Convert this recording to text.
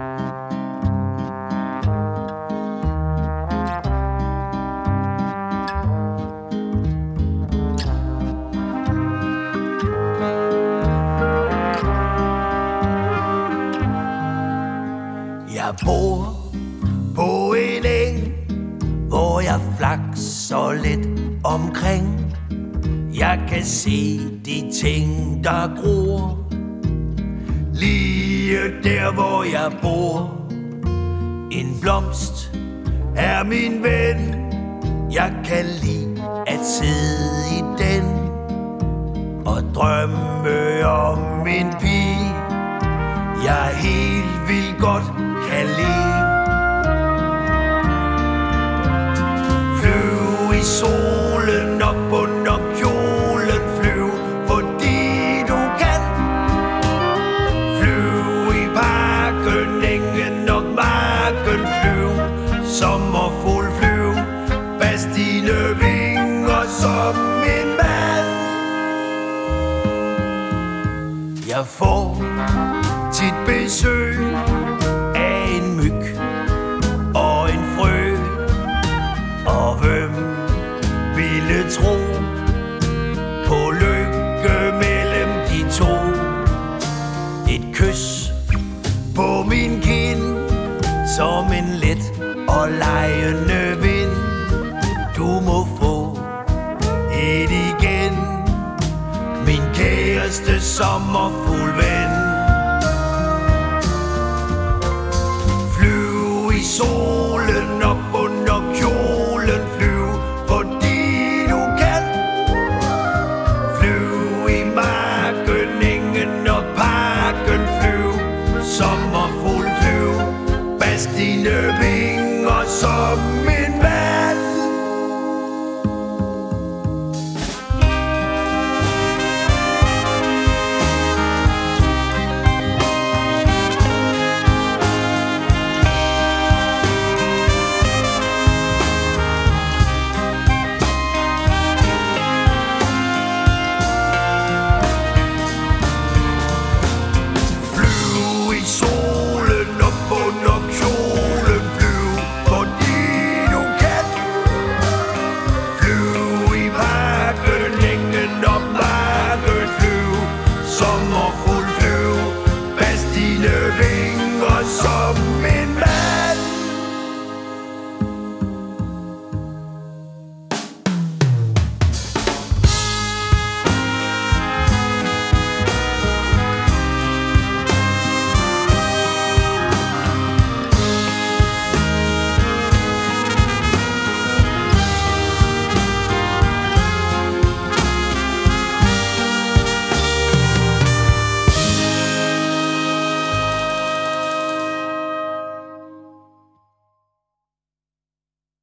Jeg bor på en eng, hvor jeg flakser lidt omkring. Jeg kan se de ting, der gror lige der, hvor jeg bor. En blomst er min ven, jeg kan lide at sidde i den og drømme om en pige, jeg helt vildt godt kan lide. Flyv i solen op under kjolen, flyv fordi du kan. Flyv i parken, engen og marken, flyv sommerfugl, flyv. Bas dine vinger som en mand. Jeg får tit besøg af en myg og en frø, og hvem ville tro på lykke mellem de to? Et kys på min kind, som en let og legende vind. Du må få et igen, min kæreste sommerfuglven. Flyv i solen op under kjolen, flyv fordi du kan. Flyv i marken, engen og parken, flyv sommerfugl, flyv. Bas dine vinger som